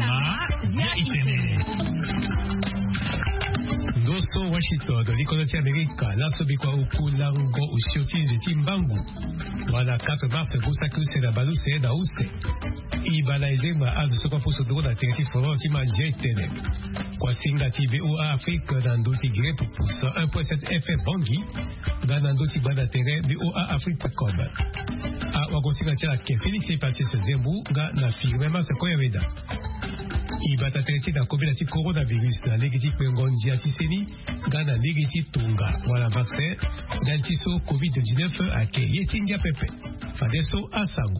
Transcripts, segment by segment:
Doso Washington, l'Économie américaine, la Sobikwa Ukulango, Ushoti, les Timbangu. Voilà, 4 mars, vous savez, c'est la balou, c'est la housse. Ibalaise, ma a de ce qu'on peut se donner à Tennessee, Florent, Timagia, Tene. Quoi, Singati, BOA Afrique, dans d'autres gré pour 1.7 FM Bangui, dans d'autres bandes terrain, BOA Afrique.com. A Wagosingati, Félix est passé ce Zembou, na firmement, c'est quoi, Yaveda. Ibata traité dans le coronavirus, la négative Pengonji Atiseni, Gana négative Tunga, voilà vaccin, d'Antiso Covid-19 à Keyetinga Pepe, Fadeso à Sangu.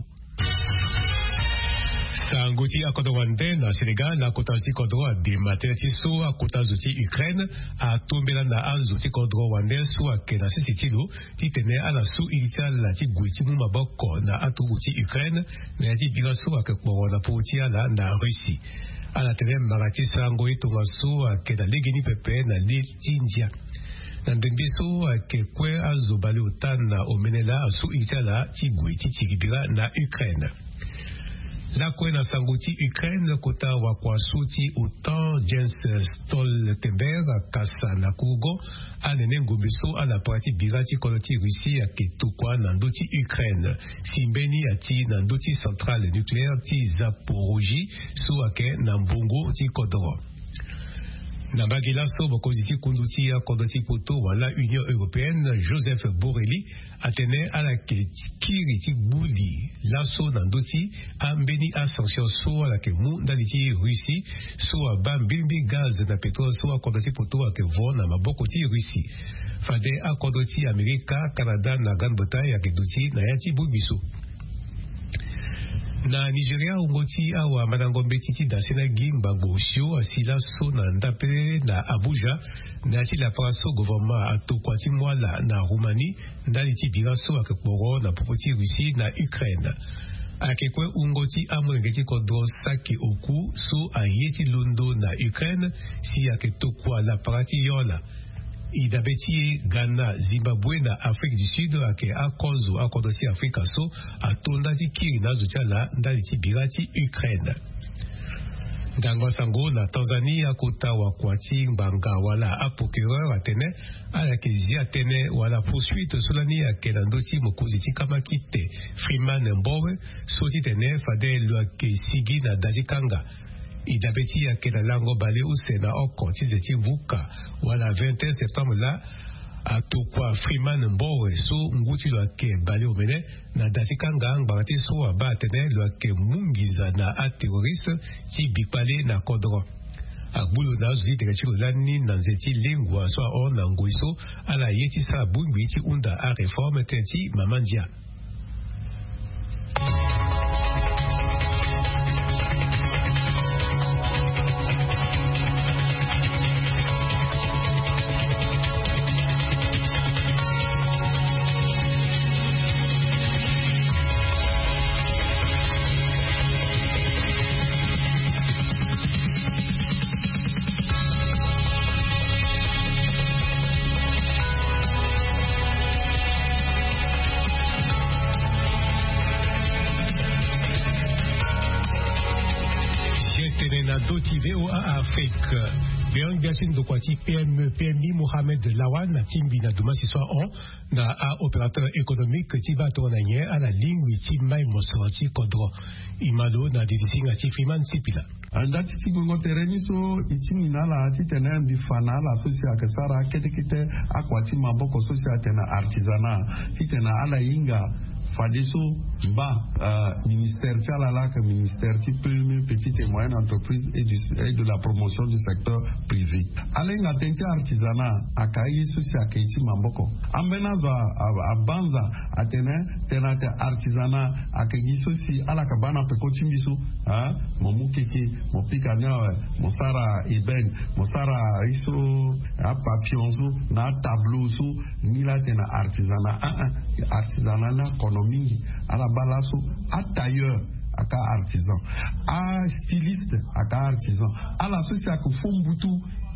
Sanguti à Kodowande, na Sénégal, na Kotansi Kodro, des matériaux à Kotazuti Ukraine, à Tombelanda Anzuti Kodro Wande, soit que na Sitilo, qui tenait à la sous-initiale la Tigouiti Mumaboko, na Atuguti Ukraine, na Dibigaso à Kekmorona Poutia, na Russie. À la télé, Marati Sangoï Tomaso, à Kedalegini Pepe, na l'India. Nandembiso, à Kekwe, à Zobali Otan, na Omenela, à sous-initiale, Tigouiti Tigibira, na Ukraine. La Kwena Sanguti Ukraine, Kota Wakwasuti, Otan, Jens Stoltenberg, Kassa Nakugo, Anene Ngombeso, à la partie Birati Koloti Russie, à Ketukwa, Nandoti Ukraine, Simbeni, Ati, Nandoti Centrale Nucléaire, Ti Zaporoji, Souake, Nambongo, Ti Kodoro. Nambagila Sobo Koziti Kunduti, Kodoti Poto, voilà Union Européenne, Joseph Borrelli, Atene à la Kiriti Bouli, Lasso Nandoti, Ambeni à sanction soit la Kemu, Daliti Russie, soit Bambimbi Gaz na pétrole, soit Kodoti Poto à Kevon, Namabokoti Russie. Fade à Kodoti Amerika, Canada, na Grande-Bretagne, à Kedoti, Nayati Bubiso. Na Nigeria ungoti awa madangombe titi da senagi mbango shio asila so na ndape na Abuja na ati la praso gouvernement atokwati mwala na Roumanie ndali ti biraso akekboro na popoti Russie na Ukraine. Akekwe ungoti amwengeti kodro saki oku so ayeti lundo na Ukraine si aketokwa la parati yola. Idabeti Ghana, Zimbabwe na Afrique du Sud ake akonzo akodosi Afrika so atondati kiri na zuchala ndaliti birati Ukraine. Ngangwa sango na Tanzania kota wakwati mbanga wala a procureur atene ala kezi atene wala poursuite solani ake nandoti mokuziti kama kite Freeman Mbowe soti tene fade lwa ke sigi na dazikanga. Idabeti ya kena lango bale usena oko tizeti vuka wala 21 septembre la atokwa Freeman Mbowe so nguti lo ke bale omene na dasikanga ngbarati so abatene lo ke mungiza na a terroriste ti bipale na kodro agbulu na zuli de chiro lani na nzeti lingwa so on na ngoiso ala yeti sa bumbi ti unda a réforme tenti mamandia. VOA Afrique. Bien Gassine Dokwati PMI Mohamed Lawan na Timbi na Duma si soir on na a opérateur économique Tiba Tournanier à la ligne Timai Mosrati Kodro Imalo na Didisi na Tifriman Sipila. Andati Tigungo Tereni so itimina la titena bifana la sosia kesara kete akwati maboko sosia tena artisana titena ala inga Fadeso ba ministère Tchalala que ministère PME petite et moyenne entreprise et de la promotion du secteur privé. Alain atenti artisanat akayi sosi akaiti mamboko. Ambenazo a banza atene tenate artisanat akayi sosi alakabana pekotimbiso momu keke mo pikanya mo sara eben mo sara iso a papionzo na tableau so ni la tena artisanat na kono mingi à la balasso, à tailleur, à artisan, à styliste, à artisan, à la société Fombutu,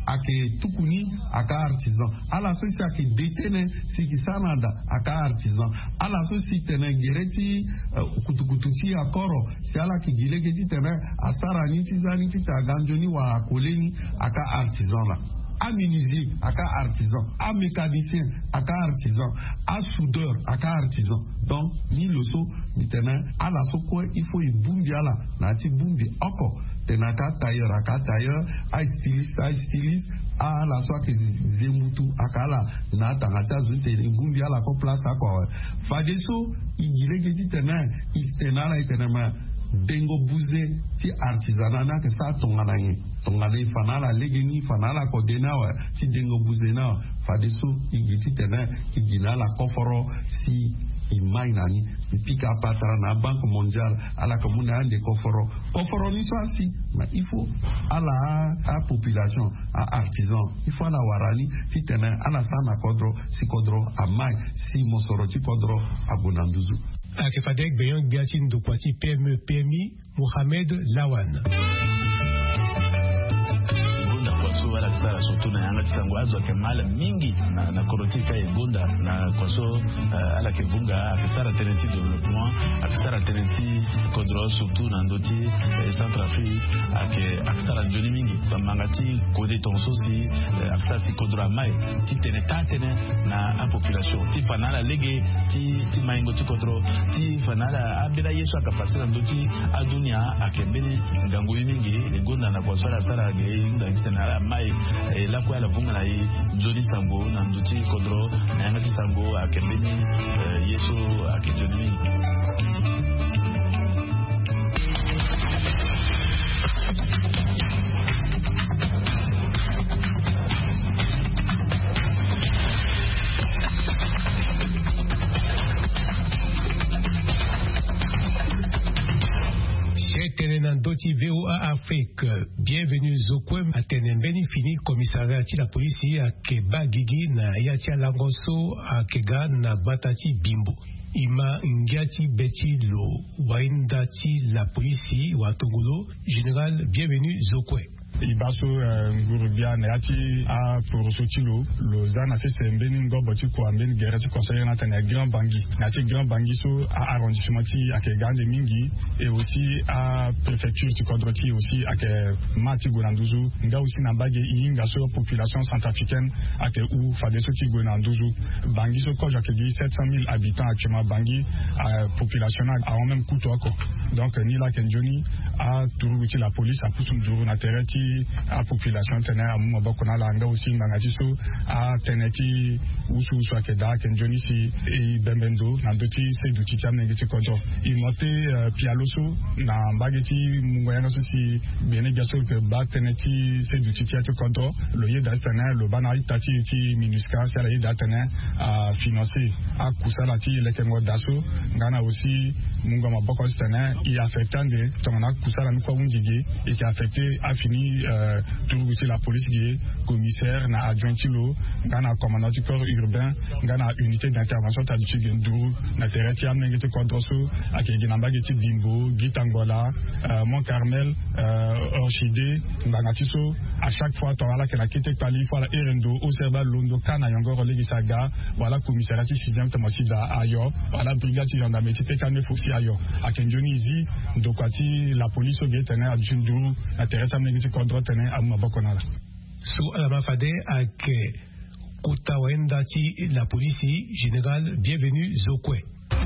ake tukuni aka artisan ala so si ake detene siki sanada aka artisan ala so si tene gereti kutukututi akoro si ala ki gilege ti tene asara ni ti zani ti taganjoni wa akoleni aka artisan la. A menuisier aka artisan, a mécanicien aka artisan, a soudeur aka artisan. Donc ni loso ni tene ala so ko il faut ibumbi ala na ti bumbi oko tena ka tailleur aka tailleur, a styliste a la so ke zemutu aka la na tanga ta zunte ibumbi ala ko place ako fadeso igilege ti tene istena la itena dengo buze ti artisanat na ke sa tongana yi tongana fanala legeni fanala ko denawa ti dengo buze na fadeso igiti tena igina la koforo si imainani ipika patra na banque mondiale ala komuna ande koforo ni so asi ma il faut ala a population a artisan il faut ala warani ti tena ala sana kodro si kodro amai si mosoro ti kodro abonanduzu. Akefadek Beyang Biatin Dokwati PMI Mohamed Lawan. Sara surtout na yanga tisango azo ke mala mingi na korotika ebunda na kwaso ala ke bunga akisara teneti development akisara teneti kodro surtout na ndoti Centrafrique akisara njoni mingi mangati kode tonso si akisara si kodro mai ti tene na a population ti fanala lege ti maingo ti kodro ti fanala abela yeso akapasira ndoti adunia akembele ngango mingi egonda na kwaso ala sara ge ndakitana mai la kwa la vunga na joli sango na nduti kodro na yanga sango akembeni yeso akejoni. Doti VOA Afrique, bienvenue Zokwem à Tenembeni fini commissariat la police à Keba Gigi na Yatia Langoso à Kega na Batati Bimbo. Ima Ngiati Beti Lo Waindati la police Watongolo, général bienvenue Zokwem. Ibaso ngurubia na yati a porosotilo Lausanne c'est sembeni ngobo ti ko ambeni gereti conseiller na tane grand bangi na ti grand bangi so a arrondissement ti akegande mingi et aussi à préfecture ti kodroti aussi ake mati gonanduzu nga aussi na bage inga so population centrafricaine ake ou fadeso ti gonanduzu bangi so ko jakegi 700,000 habitants actuellement bangi population a en même coût encore donc ni la kenjoni a turu ti la police a pusum duru na tereti a population tene amu mabakona la anga aussi ngangati so a teneti usu akeda kenjoni si e bembendo na doti se duti chamne ngiti kodro i mote pialoso na bageti mungoyanga so si bene biaso ke ba teneti se duti tiati kodro lo ye da tene lo bana itati ti minuska sala ye da tene a financer a kusala ti lekengo daso ngana aussi mungo mabako tene i affectande tona kusala nko unjige et qui a affecté a fini tout la police qui est commissaire na adjoint tilo ngana commandant du corps urbain ngana unité d'intervention tabichi gendou na tereti amengete kodroso akegi na bageti bimbo gitangola Mont Carmel Orchidée ngana tiso à chaque fois to ala que la kete pali fois la erendo au serba londo kana yongoro legisaga voilà commissariat 6e tamasi da ayo voilà brigade gendarmerie te kane fosi ayo akenjoni zi dokwati la police au getene adjundu na tereti amengete kodrotene amma bokonala Sous Alamafade ak Kutawendati la police générale bienvenue Zokwe.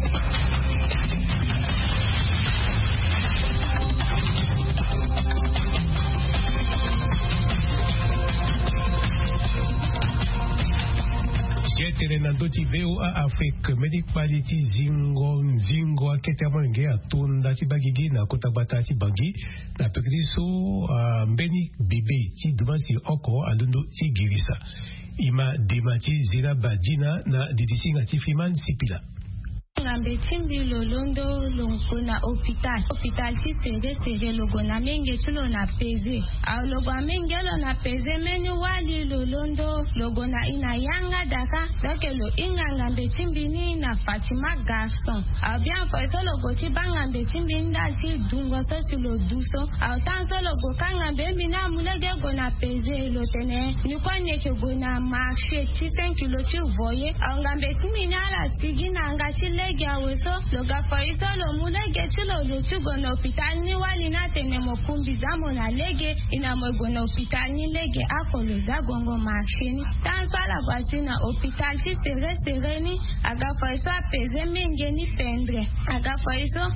Doti VOA Afrique Medic Quality Zingo Ketemange Atunda Tibagigi na Kotabata Tibangi na Pekriso Mbeni Bebe Ti Dumasi Oko Alundo Tigirisa Ima Demati Zira Badina na Didisinga Tifiman Sipila. ngambe timbi lolondo longona hôpital ci sere logona menge chulo na peze au logona menge lo na peze meni wali lolondo logona ina yanga daka dake lo inga ngambe timbi ni na Fatima garçon au bien foito logo ti banga ngambe timbi ndalti dungo so ti lo duso au tanto logo kanga mbembi na mulege gona peze lo tene ni kwa nyeke gona marché ti 5 kilo ti voye au ngambe timbi na la tigi na nga ti lege aweso loga foito lo mulege ti lo ti gona hôpital ni wali na tene mo kumbi zamo na lege ina mo gona hôpital ni lege akolo za gongo marché ni tanto la kwati na hôpital ti sere ni aga foito peze menge ni pendre aga foito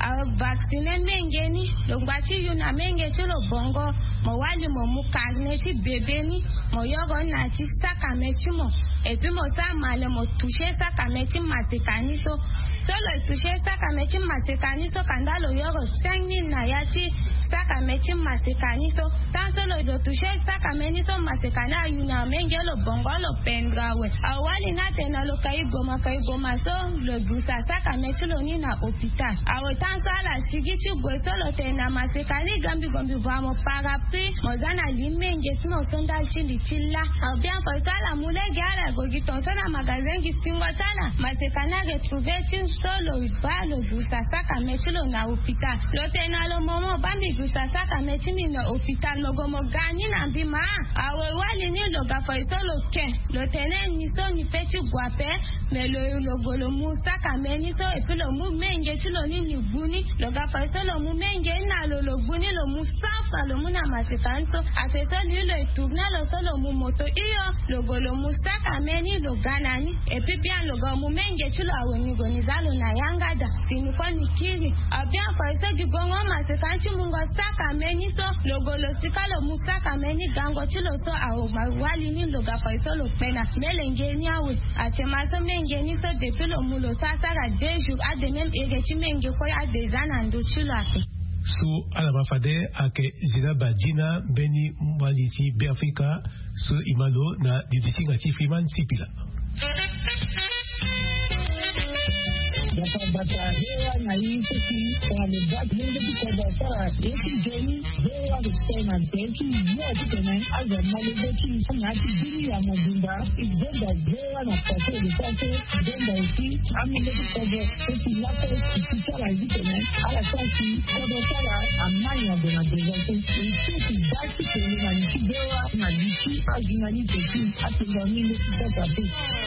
vaccine menge ni longbachi yuna menge chilo bongo mo wali mo mukarne ti bebe ni mo yogo na ti saka mechi mo et puis mo sa male mo toucher saka mechi matekani so solo toucher saka mechi matekani so kandalo yogo 5000 na ya ti saka mechi matekani so tan solo do toucher saka meni so matekana yuna menge lo bongo lo pendrawe awali na tena lo kai goma so lo gusa saka mechi lo ni na hôpital sala sigiti bwesolo tena masekali gambi vamo parapluie mozana limenge tino sonda chili chilla au bien ko sala mulege ala gogi tonsana magazin gisingo sala masekana retrouver tin solo ibalo gusa saka mechulo na hôpital lo tena lo momo bambi gusa saka mechimi na hôpital logomo gani na mbima awe wali ni loga ko solo ke lo tena ni so ni pechi guape mais le golo musaka meni so et puis le mu menge chulo ni buni loga faito lo mu menge na lo buni lo musafa lo muna masikanto aseto ni lo tourna lo solo mu moto iyo logo lo musaka meni lo ganani et puis bien logo mu menge chulo awoni gonizalo na yanga da sinu kwa nikiri abia faito gigongo masikanchi mungo saka meni so logo lo sikalo musaka meni gango chulo so awo wali ni loga faito lo pena melenge ni awe achemaso menge so depuis le mulo sasa la 2 jours à de même et menge ko ya des anando chulape su alama fade ake zina badina beni mwaliti beafrika su imalo na didisinga ti fiman sipila bata hewa na hii sisi wamebaki ndio kwa sara hiki jeni hewa kusema teki yote tena aza malezi sana hadi ya mjumba igenda hewa na pate lipate igenda hiki amile kwa hiki lapo kisara hivi tena ala sasi kwa sara amanya na dezote hiki basi tena ni hewa na hiki ajina ni teki atinga mimi kitata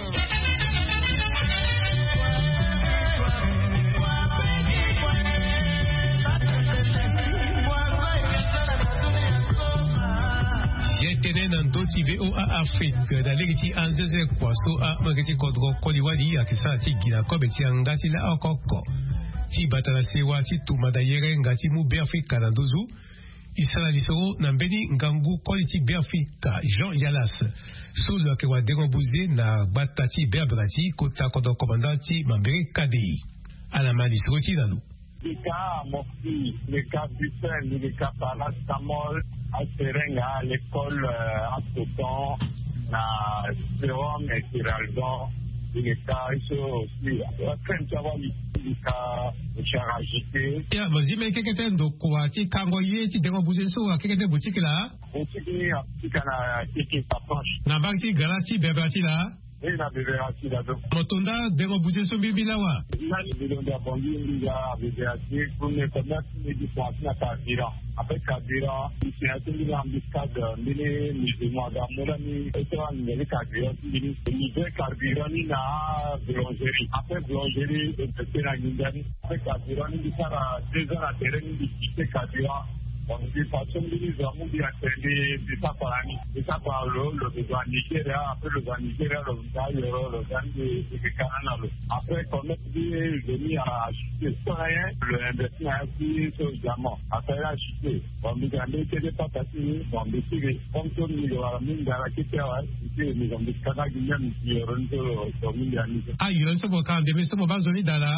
Tenen doti VOA Afrique da legiti anzeze kwaso a magati kodro koliwadi akisa ti gina kobeti angati la okoko ti batala sewa ti tumada yere ngati mu Afrika na dozu isala lisoro na mbeni ngangu koliti Afrika Jean Yalas solo ke wa derobuze na batati berbrati kota kodo komandati mambere KDI ala mali soti dalu les cas Morphy, les cas Bussen, les cas Paracétamol, à Serenga, à l'école à Coton, à Sérum et Tiralgon, les cas aussi, après savoir les cas charagité. Ya, vas-y, mais quelqu'un de quoi, tu kangoye, tu devrais bouger sur quelqu'un de boutique là? Boutique, tu as qui s'approche. Na banque, garantie, beberati là? Et la beberati là. Motonda, devrais bouger sur bibi là, wa? Là, les bidons d'abondie, il y a beberati, pour les commerces, les différences, la carburant. Après carburant, il y a une embuscade, les musulmans d'Amorani, et ça, il y a les carburants, il y a carburant, il y a boulangerie. Après boulangerie, c'est la Nindani. Après carburant, il y a 2 ans à terrain, il y a carburant. Donc, de façon, nous avons dit à Télé, de ça par année, de ça par le besoin Nigeria, après le besoin Nigeria, le besoin de Canada. Après, comme on dit, venu à chuter sans rien, le investissement a été sur le diamant. Après, il a chuté. On nous a mis que des patates, on nous dit, comme tout le monde a mis dans la question, nous avons dit Canada, nous avons dit, ah, il y a un peu de temps, mais c'est pas besoin d'aller.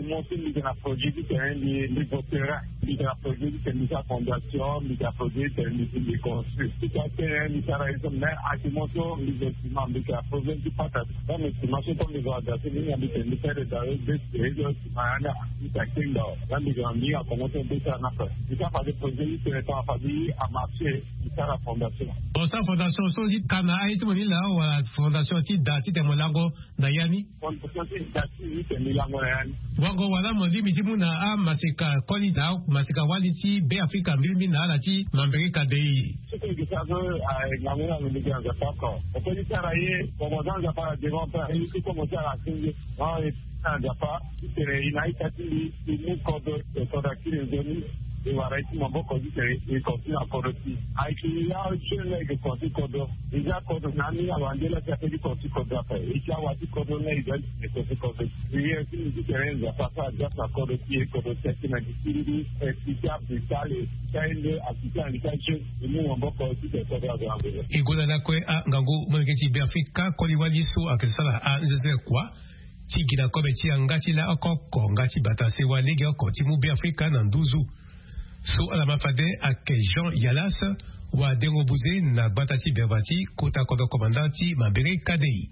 monté la projet qui est les voterans, la projet qui est la fondation, la projet qui est les construits. Tout à fait, les raisons, mais à qui montent les bâtiments, la projet qui passe. Dans les estimations comme les organisations, il y a des ministères de la région qui m'a amené à Kinda. Dans les grands lieux, à commencer de faire un appel. C'est ça, par des projets qui sont en famille à marcher, c'est ça la fondation. Bon, ça, fondation, so, dit, Kana, aïe, tout le monde là, ou la fondation, ti, dati, te molango, Dayani. Fondation, ti, dati, te molango, Dayani. Wango, wala, mondi, miti, muna, masika, koni, da, masika, waliti, be, Afrika, milmi, na, lati, mambere, kadei. Ce que je savais, Namuna, le média, je pas encore. On peut dire, travailler, comme on a pas devant, il faut commencer à la signer, non, Japa, il n'a pas dit, il nous code, le code qui est donné. Et voilà, il m'a beaucoup dit qu'il continue à corriger. Il y a un jeune qui continue à corriger. Il y a un code nani avant de la faire du continue à corriger. Il y a un code nani qui continue à corriger. Il y a une différence à passer à la corriger, corriger qui n'a dit qu'il y a des salles, il y a des salles, et nous on va corriger à corriger. Et Golana Kwe a Ngango, Mongeti Berfika, Koliwali So, Akesala, a Nzeze Kwa. Ti gina kobe ti angati la akoko, ngati batase wa lege oko, ti mu Berfika nanduzu. So alamafade ake Jean Yalas wa dengobuze na batati berbati kota kodo komandanti mabere kadei.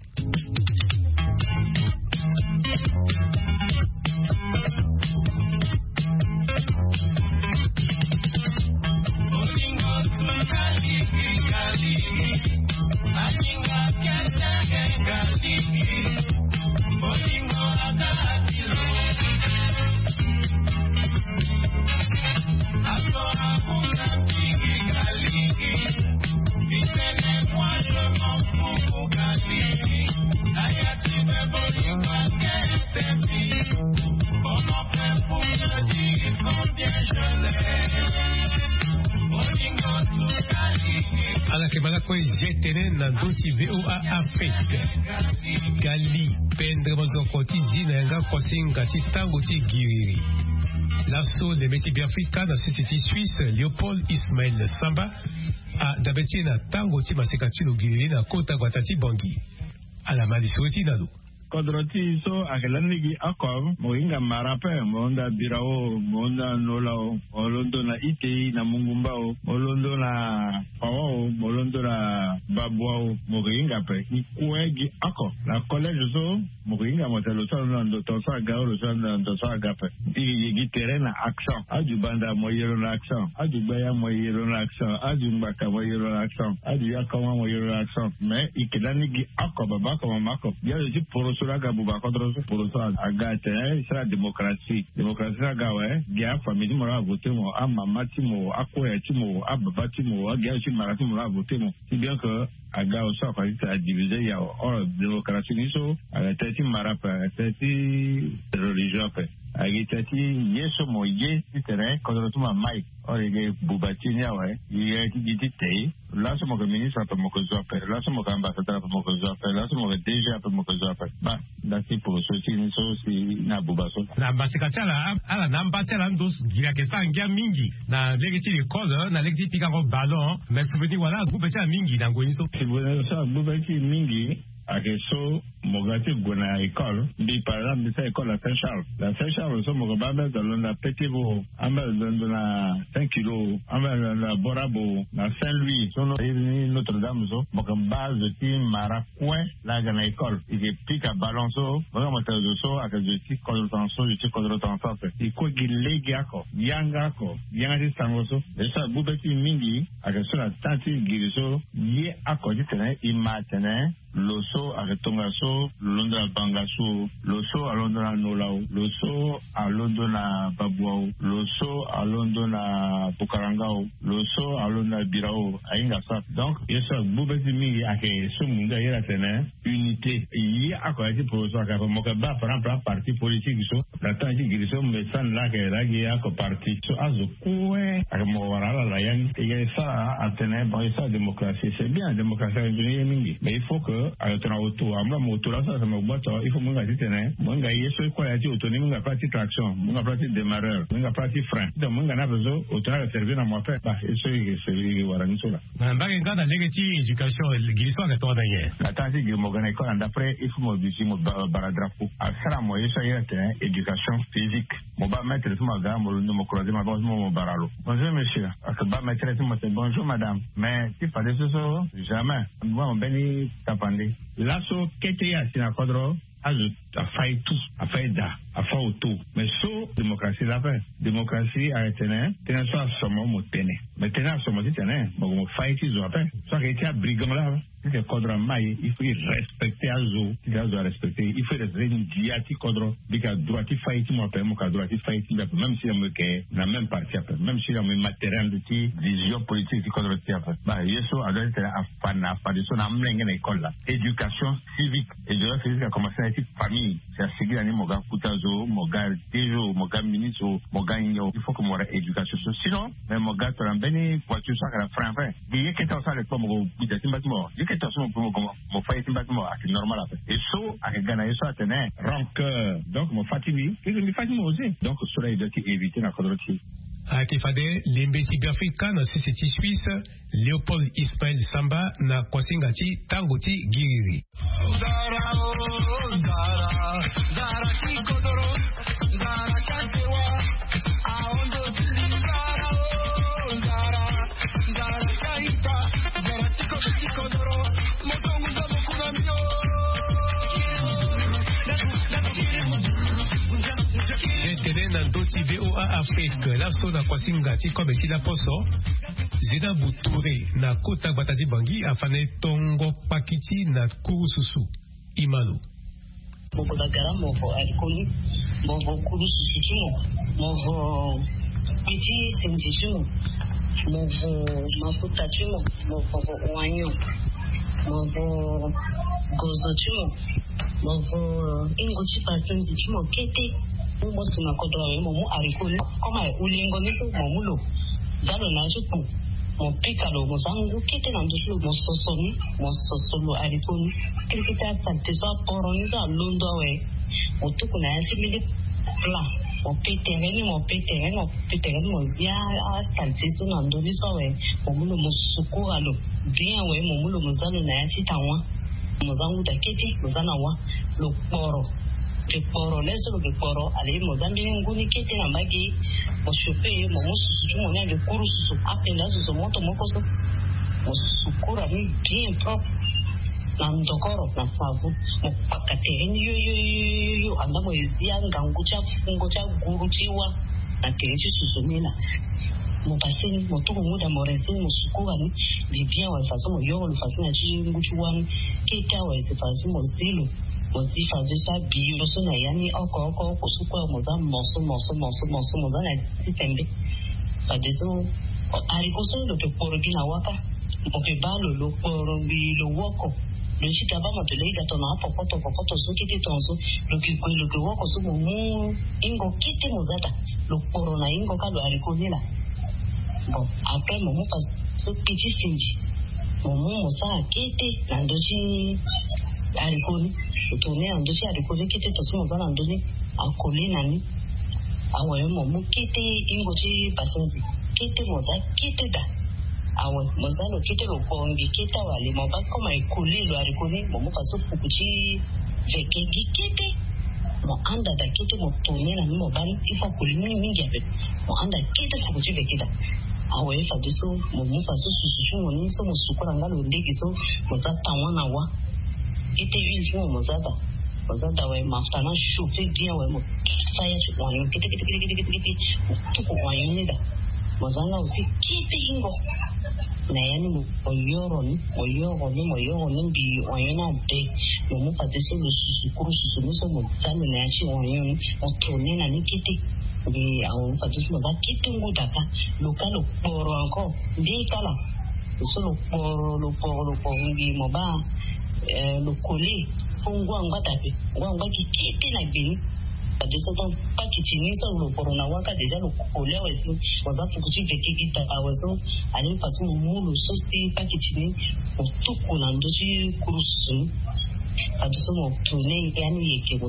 Jetene Nandoti VOA Afrique Gali Pendre Mozokoti Zinanga Kosinga Titango Tigiri L'assaut des métiers biafricains dans la société suisse Léopold Ismaël Samba a d'abeti na Tango Timasekati Lugiri na Kota Guatati Bangi à la Malisoti Nalo. Kodroti so akelanigi akor moinga marape monda birao monda nolao molondo na ite na mungumbao molondo na pao molondo na babuao moinga pe ikuegi akor la collège so moinga motelo so ndo tosa gaolo so ndo tosa gape igi terrain accent adu banda moyero na accent adu baya moyero na accent adu mbaka moyero na accent adu yakoma moyero na accent mais ikelanigi akor baba kama mako ya je poro suraga buba kodroso poroso agate c'est la démocratie agawe dia famille mo ra voter mo amamati mo akoyati mo ababati mo agia ci marati mo ra voter mo si bien que aga o sa faite a diviser ya o démocratie ni so ala tati marapa tati religion pe agitati yeso mo ye titere kodroso ma mai orege bubati ni awe ye titi là c'est mon ministre pour mon cozope là c'est mon ambassadeur pour mon cozope là c'est mon DG pour mon cozope ba dati pour sortir ni so si na bubaso na basikatala ala na mbatela ndos gira ke sangia mingi na legeti l'école na legeti pika ko ballon mais souvenir voilà groupe ça mingi na ngoni so ça bubati mingi akeso mogati gona école bi par exemple cette école à Saint-Charles so mo baba dans la Petibo amel dans la 5 kg amel la Borabo na Saint-Louis so Notre-Dame so mo base de ti marakwe la gana école et pique à ballon so vraiment so avec de ti contention et ko gilegi ako yanga ti sangoso et ça bubati mingi akeso la tanti giriso ye ako ti tene imatene loso aketongaso londra bangaso loso alondra nolao loso alondra babuao loso alondra bukarangao loso alondra birao ainga sa donc yesa bubeti mi ake sumunga yera tene unité yi akoyati proso aka moka ba par parti politique so la tanji giriso mesan la ke ragi ako parti so azo kwe akamo warala la yang et ça atene bon ça démocratie c'est bien démocratie mingi mais il faut que tena auto amla moto la ça me boto il faut munga titene munga yeso ko ya ti auto ni munga parti traction munga parti démarreur munga parti frein donc munga na bezo auto na servir na moi fait bah eso c'est Baranisula. Mbagengana legati éducation l'histoire de toi d'ailleurs. Atasi gi mogana école d'après il faut mobiliser mo baradrapo. Asara mo yesa yete éducation physique. Mo ba mettre sur ma gamme mo croiser ma base mo baralo. Bonjour monsieur. Akaba mettre sur ma bonjour madame. Mais si pas de ce jamais. Moi on beni tapandi. Lasso kete ya sina kodro. A fait tout, a fait da, a fait tout. Mais so démocratie la fait. Démocratie a été tenez soit sommet mo tenez. Mais tenez sommet si tenez, bon fight ils ont fait. Soit qu'il y a brigand là, c'est cadre maille, il faut respecter azo, il doit respecter, il faut respecter diati cadre, bika droiti fight mo pe mo ka droiti fight même si on me que la même partie après, même si on me matériel de ti vision politique du cadre ti après. Bah yeso a doit être afana, pas de son amlenge na école là. Éducation civique et je vais faire commencer avec famille. C'est à seguir ani moga kutazo, moga dejo, moga ministre, moga inyo. Il faut que moi éducation. Sinon, mais moga torambeni voiture ça que la français. Il y a que ça le comme mo bidati bâtiment. Il y a que ça mo faille bâtiment c'est normal après. Et so à gagner ça tenait rancœur. Donc mon fatimi, que je me fatime aussi. Donc cela il doit éviter la quadrature. A Tifade, l'embassadeur africain na CCT Suisse, Léopold Ismaël Samba na Kwasingati Tangoti Giriri. Nandoti VOA Afrique, la so na Kwasingati comme si la poso, Zeda Boutouré na Kota Batati Bangi afane Tongo Pakiti na Kurususu, Imanu. Mokudagara movo alikoni, movo Kurususu, movo Piti Senjiju, movo Mafutachu, movo Wanyo, movo Gozochu, movo Ingochi Pasenjiju, Kete. Mosu na kodwa mo arikuli kama ulingo niso momulo dalo na juku mo pikalo mo zangu kete na ndulo mo sosolo arikuli kilita sante so poroni za londo we otuku na yasimili pla mo petere mo zia sante so na ndoli so we momulo mo sukuralo bien we momulo mo zalo na yachitawa mo zangu da kete mo zanawa lo poro que poro leso lo que poro ale mozambi nguni kete na magi mo chope mo musu mo ne kurusu apela so moto mokoso mo sukura ni bien propre na ndokoro na savu mo pakateni yo anda mo izia ngangu cha fungo cha guru chiwa na terechi susumina mo paseni mo to muda mo rese mo sukura ni bibia wa faso mo yo lo faso na chi nguchuwa keta wa faso mo zilo Mozifa déjà bio sona yani oko kusukwa moza moso moza na sitembe adeso arikoso lo te porogina waka okebalo lo porobi lo woko lo chitaba motelega tona popoto sukite tonso lo ke woko so mu ingo kite mozata lo porona ingo kalo arikonela bon après mo pas so petit sinji mo mosa kite na ndochi alikoni utone andoshi alikoni kete tosumo zana ndoni akoli nani awe momu kete ingochi pasenzi kete moza kete da awe mozalo kete lo kongi kete wale moba koma ikoli lo alikoni momu paso fukuchi veke kete mo anda da kete mo tone nani mobali ifa kulini mingi ape mo anda kete fukuchi veke da awe fa diso momu paso susuchu moni so mo sukura ngalo ndegi so moza tawana wa ite ilfo mozada wa maftana chauffer bien wa mo ça y est on est kiti tout on est là mozanga aussi kiti ingo na yani mo yoro ni bi on est na de mo pas de le susu nous sommes ça na yachi on est on tourner na ni kiti et on pas de mo za kiti ngudaka lokalo poro encore ndi kala so lo poro ngi mo ba le coller ngwa ngatape ngwa kiti na bini de ce temps pas kitini ça le corona waka déjà le coller aussi on va fukuchi veki kita awazo ali pasu mulu sosi pas kitini tout kolando ci kurusu aduso mo tune yani yake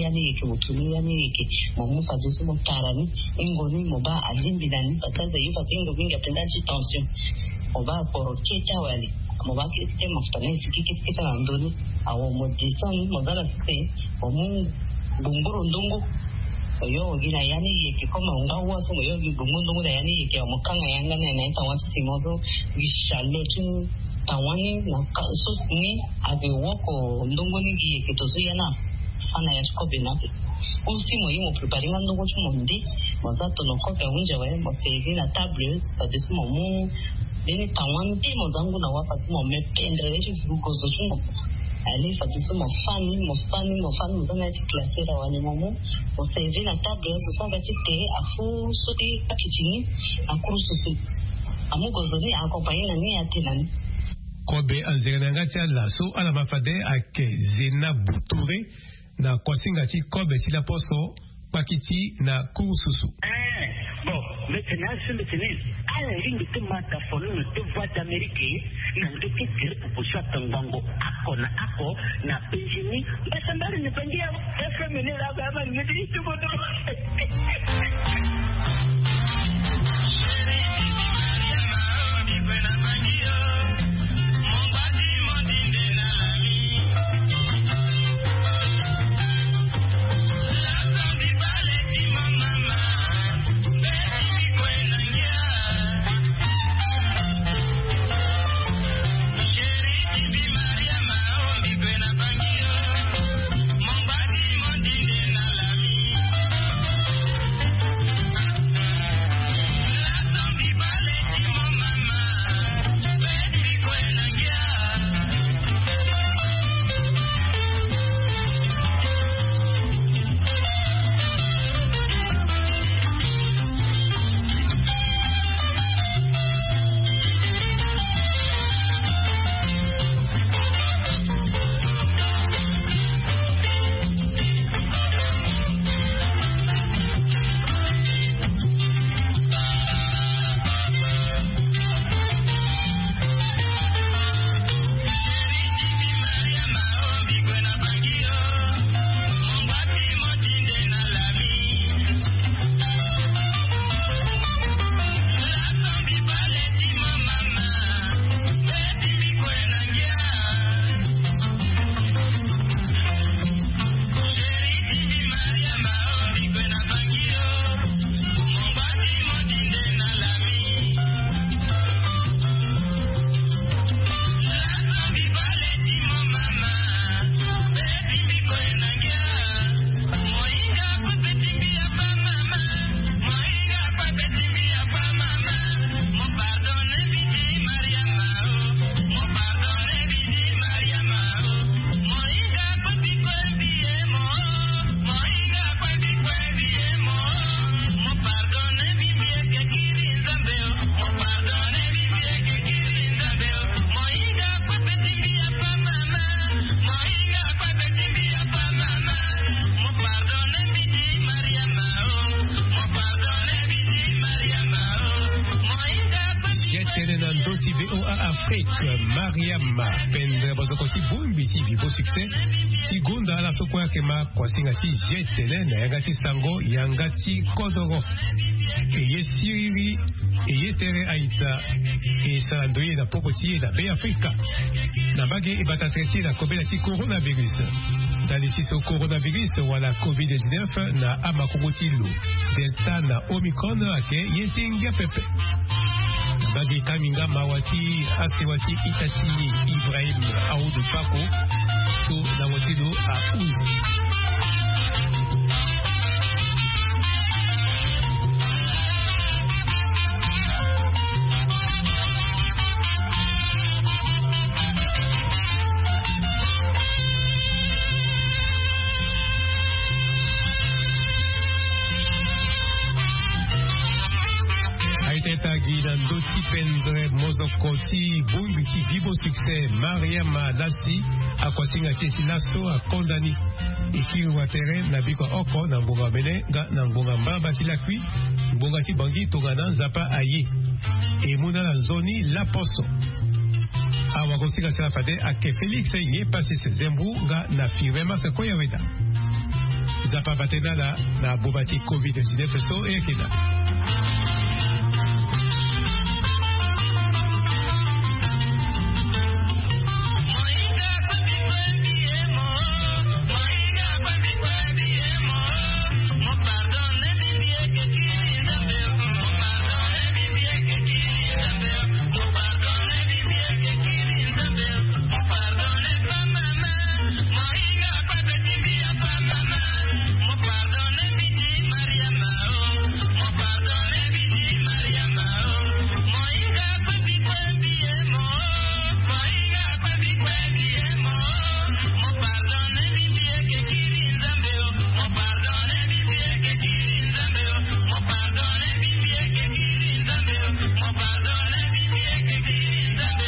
mo paduso mo tarani ingoni mo ba alimbidani pasaza yifa tingo binga tendanci tension oba poro keta wali moba kete mafutana sikikita na ndoni awo modison modala site omu bumburu ndungu yo gina yani yeke koma ngawa so yo bumburu ndungu da yani yeke mukanga yanga na ita watu timozo gishalo tu tawani na sosini age woko ndungu ni yeke tozuya na ana ya skobina usimo yimo preparinga ndungu chumondi mozato no kopa unje wa mo save na tables padisi momu deni tawandi mozangu na wapa simo mependre lecho fuko zochungo ali fatisi mofani mozana eti klasera wani momu mo save na tables usanga chite afu soti kitchini akurususu amugozoni akompanyina ni atinani Kobe anzerenangatia laso ala mafade ake Zena Buture na kwasingati Kobe sila poso pakiti na kurususu. Bon, maintenant je me tenais à la ligne de mataphone de voix d'Amérique na ndoke kile kuposha tangango ako na penjini basambari ne pangia FM ne la baba ngedi tubodo. Mariama pendre bozokoti bumbi ti vivo succès ti gunda la sokwa kema kwasingati jetele na yangati sango yangati kodoro eye siriri eye tere aita e salandoye na popoti na be Afrika na bage ibata treti na kobela ti coronavirus dali ti so coronavirus wala COVID-19 na amakogoti lo delta na omicron ake yentinga pepe bagi kaminga mawati asewati itati Ibrahim Aoudou Pako so na watido a Uzi. Tagi na ndoti pendre mozokoti bumbiti vivo succès Mariama Lasti akwasinga chesi lasto a kondani ikiri wa terrain na biko oko na mbonga bene na mbonga mbamba silakwi mbonga ti bangi tongana nzapa aye e muna na zoni la poso awa kosika sila fade ake Felix ye pasi se zembu nga na firema se koya weda zapa batena na bobati COVID-19 so e kena